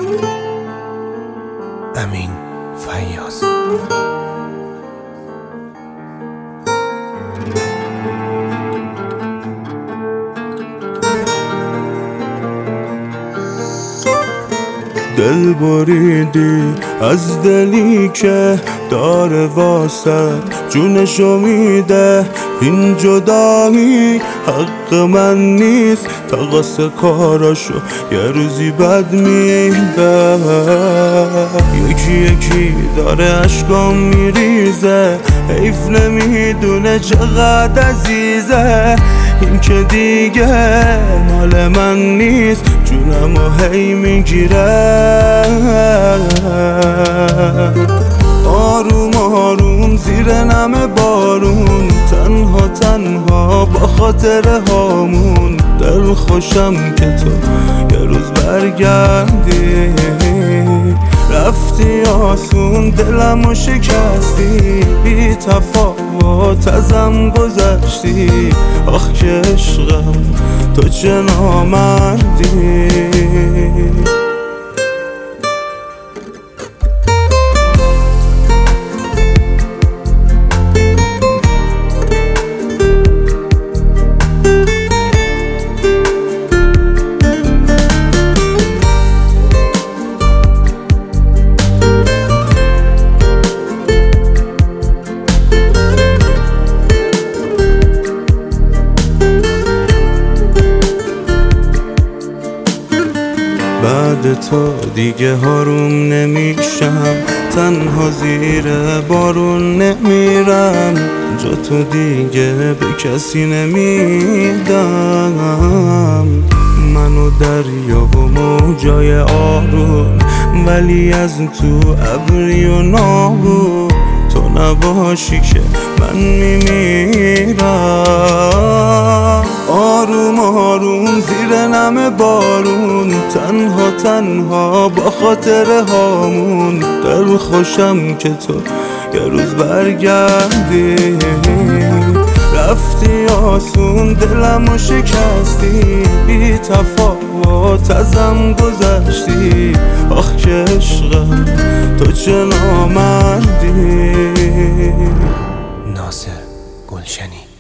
امین فیاض. دل بریدی از دلی که داره واسه جونشو میده، این جدایی حق من نیست، تقاس کاراشو یه روزی بد میده. یکی یکی داره اشکام میریزه، حیف نمیدونه چقدر عزیزه، این که دیگه مال من نیست، جونمو هی میگیره. آروم آروم زیر نم بارون، تنها تنها با خاطر هامون، دل خوشم که تو یه روز برگردی. رفتی آسون دلمو شکستی، بی تفاوت ازم گذشتی، آخ که عشقم تو چه نامردی. بعد تو دیگه آروم نمیشم، تنها زیر بارون نمیرم، جا تو دیگه به کسی نمیدم. منو دریا و موجای آروم، ولی از تو ابری و ناهون، تو نباشی که من میمیرم. آروم آروم زیر نم بارون، تنها تنها با خاطر هامون، دل خوشم که تو یه روز برگردی. رفتی آسون دلمو شکستی، بی تفاوت ازم گذشتی، آخ که عشقم تو چه نامردی. ناصر گلشنی.